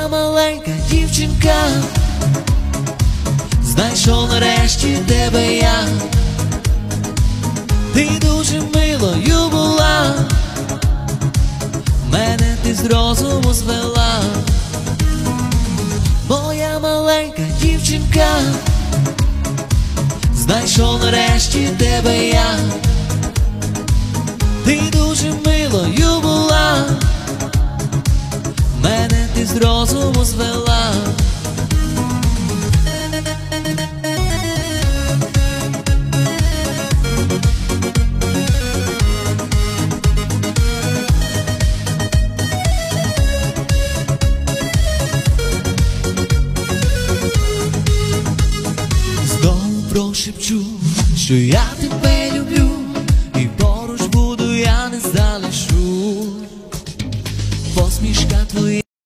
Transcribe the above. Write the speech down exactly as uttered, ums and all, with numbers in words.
Моя маленька дівчинка, знайшов нарешті тебе я. Ти дуже милою була, мене ти з розуму звела. Моя маленька дівчинка, знайшов нарешті тебе я. Ти дуже милою була, мене ти з розуму звела. Знову прошепчу, що я